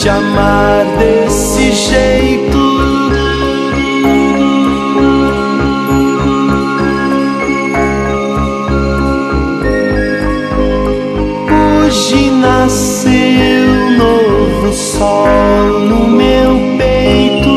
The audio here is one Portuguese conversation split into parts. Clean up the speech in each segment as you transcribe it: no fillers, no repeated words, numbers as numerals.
te amar desse jeito. Hoje nasceu novo sol no meu peito.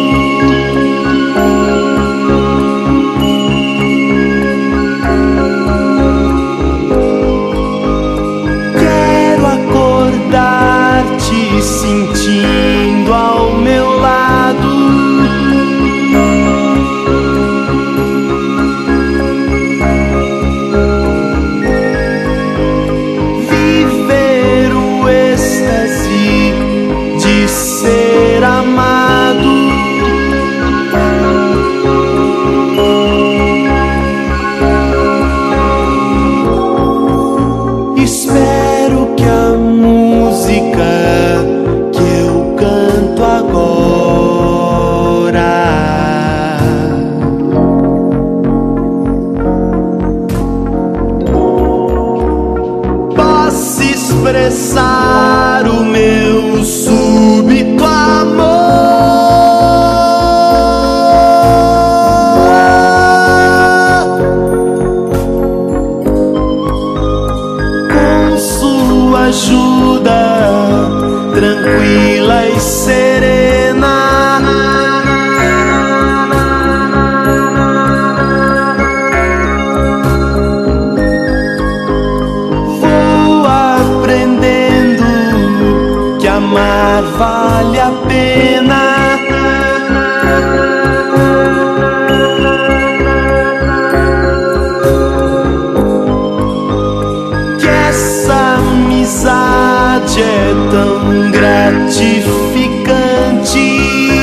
Quero acordar-te sentindo ao meu lado. Viver o êxtase de ser amado. Espero que a música que eu canto agora possa expressar o meu súbito amor. Com sua ajuda tranquila e serena, vou aprendendo que amar vale a pena. Que essa amizade é tão gratificante.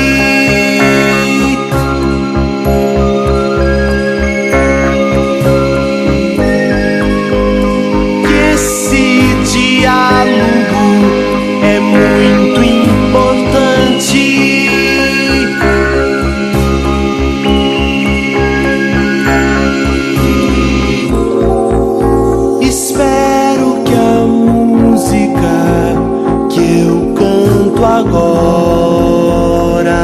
Que esse diálogo é muito importante. Espero que a música que eu canto agora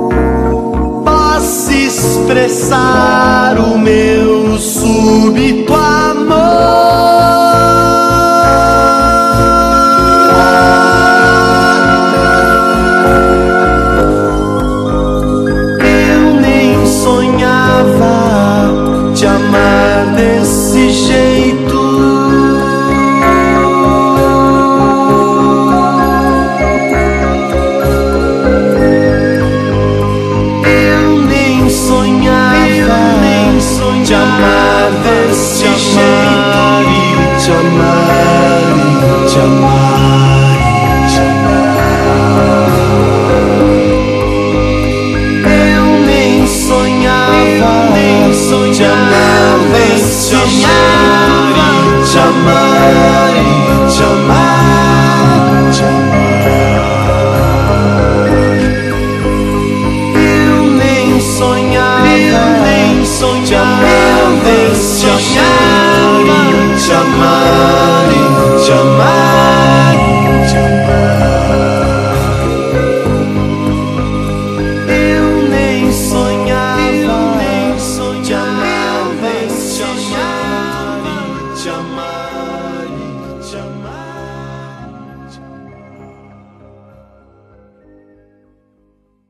possa expressar o meu súbito